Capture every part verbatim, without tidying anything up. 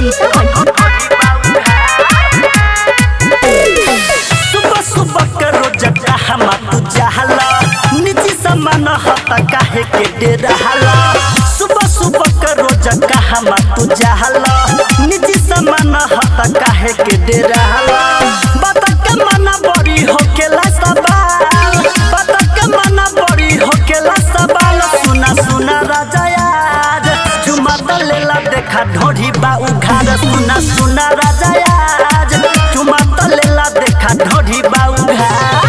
सुबह सुबह के रोज जहाँ तू जहला निजी समान हता काहे के डेरहला। सुबह सुबह के रोज कहाँ तू जहला निजी समान हता काहे के डेरहला। बता के मना बड़ी होकेला सवाल, बता के मना बड़ी होकेला सवाल। सुना सुना राजा यार चुमा तो लेला देखा ढोढ़ी बा उघार। सुना सुना राजा यार चुमा तो लेला देखा ढोढ़ी बा उघार।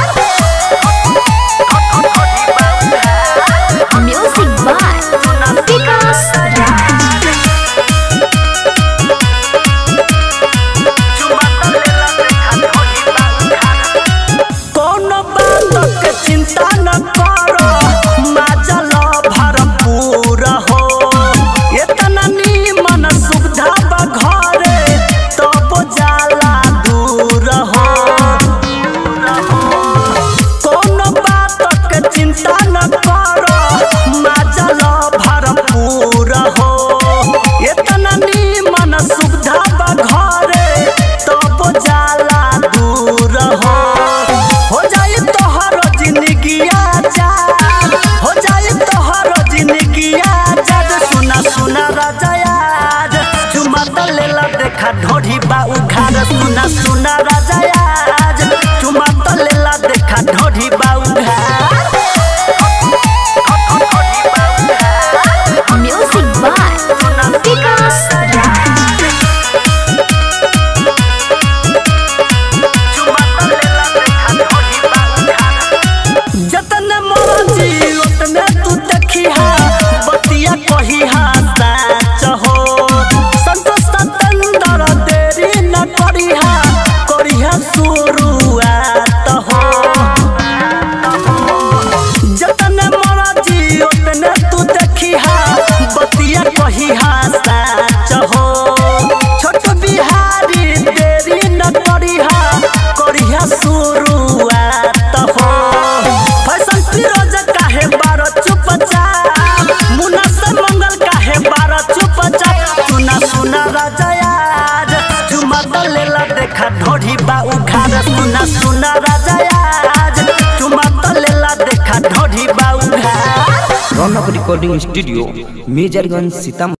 Music by Vikas Raj। कोनो बात के चिंता न करो माजल भरपूर हो। इतना नीमन सुविधा बा घरे तब जाला दूर हो। कोनो बात के चिंता न करो माजल भरपूर हो। इतना नीमन सुविधा बा घरे तब जाला दूर हो। हो जाई तोहर जिंदगी आजाद, हो जाई तोहर जिंदगी आजाद। सुना सुना राजा यार चुमा तो लेला देखा ढोढ़ी बा उघार। सुना सुना राजा यार चुमा तो लेला देखा ढोढ़ी बा उघार। Music by Vikas Raj। जतन मर्जी उतने तू देखिहा बतिया कहिहा सच हो। संतोष सतेंद्र देरी न करिहा करिहा शुरुआत हो। जतन मर्जी उतने तू देखिहा बतिया कहिहा सच हो। छोट बिहारी देरी न करिहा करिहा शुरुआत हो। फैशन फिरोज काहे बारो चुपचाप, मुन्ना से मंगल काहे बारो चुपचाप। सुना सुना राजा यार चुमा तो लेला देखा ढोढ़ी बा उघार। सुना सुना राजा यार चुमा तो लेला देखा ढोढ़ी बा उघार। Raunak recording studio Majorganj Sitamarhi.